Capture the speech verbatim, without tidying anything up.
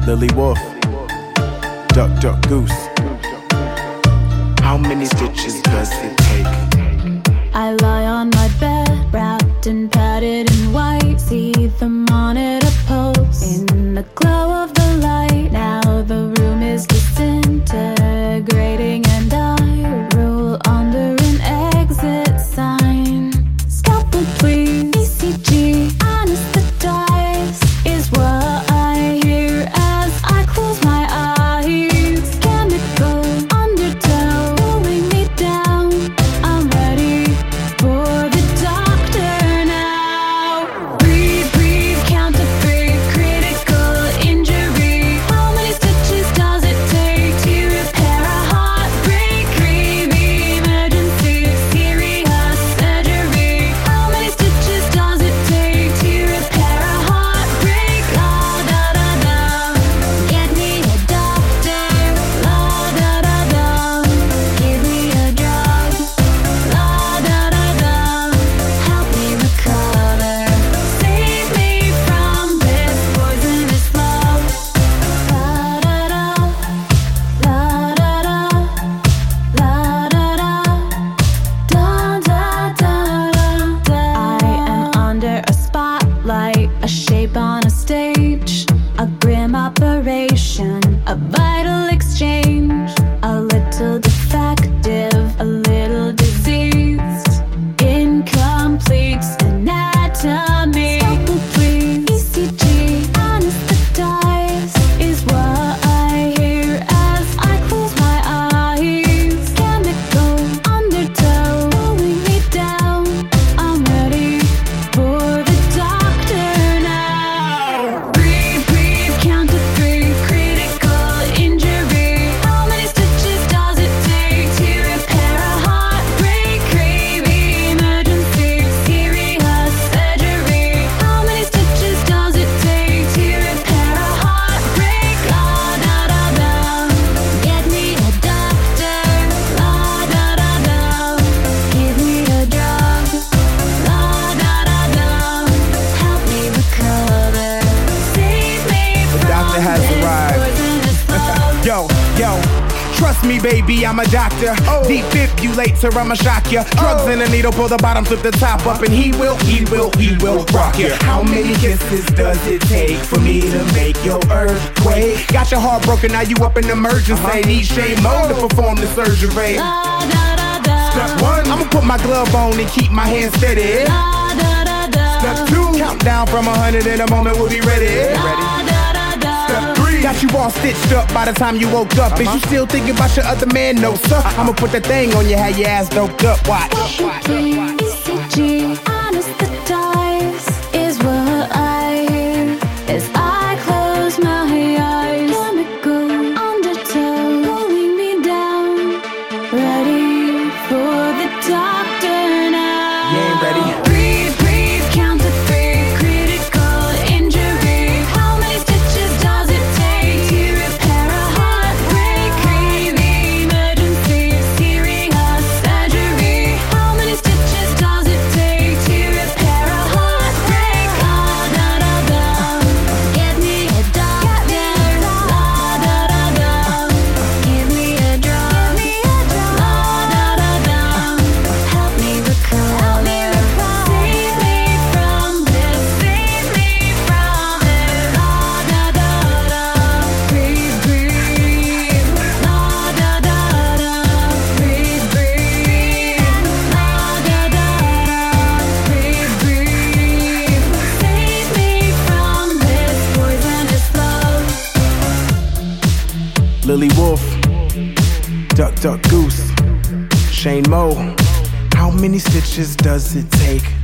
Lily Wolf, Duck, Duck, Goose. How many stitches does it take? I lie on my bed, wrapped and padded in white. See the monitor pulse in the glow of the light. Now the room is disintegrating, and I roll under an exit sign. Scalpel, please. E C G, anesthetize is what I hear as I close my eyes. Chemical undertow pulling me down. I'm ready for the doctor now. Breathe, breathe, count to three. Critical injury. How many stitches does it take to repair a heartbreak? Creamy emergency, serious surgery. How many stitches does it take to repair a heartbreak? La da da da, get me a doctor. La da da da, give me a drug. La da da da, help me recover. Save me from this poisonous love. La da da, la da da, la da da, da da da da. I am under a spotlight, a shape on a stage, a grim operation, a vital exchange, a little defective, a little diseased, incomplete anatomy. Scalpel, please. E C G, anesthetize is what I hear as I close my eyes. Chemical undertow pulling me down. I'm ready for the doctor now. Breathe, breathe, count to three. Critical injury. How many stitches does it take to repair a heartbreak? Craving emergency, serious surgery. How many stitches does it take to repair a heartbreak? La da da da, get me a doctor. La da da da, give me a drug. La da da da, help me recover. Save me from doctor has this arrived. poisonous love. Yo, yo, trust me, baby, I'm a doctor. Oh. Defibrillator, I'ma shock ya. Drugs in a needle, pull the bottom, flip the top up, and he will, he will, he will rock ya. How many kisses does it take for me to make your earthquake? Got your heart broken, now you up in emergency. Uh-huh. Need Shane Mo to perform the surgery. La da da da. Step one, I'ma put my glove on and keep my hand steady. La da da da. Step two, count down from a hundred in a moment, we'll be ready. La da da da. Step three, got you all stitched up by the time you woke up. Is you still thinking about your other man? No, sir. I'ma put that thing on you, have your ass doped up. Watch. E C G, anesthetize is what I hear as I close my eyes. Chemical undertow pulling me down. Ready for the doctor now. You ain't ready? Breathe, breathe, count to three. Critical injury. How many stitches does it take to repair a heartbreak? Craving emergency, serious surgery. How many stitches does it take to repair a heartbreak? La da da da, get me a doctor. La da da da, give me a drug. La da da da, help me recover. Save me from this, save me from it. La da da da, breathe, breathe. La da da da, breathe, breathe. La da da da, breathe, breathe. Save me from this poisonous love. Lily Wolf, Duck, Duck, Goose, Shane Mo. How many stitches does it take?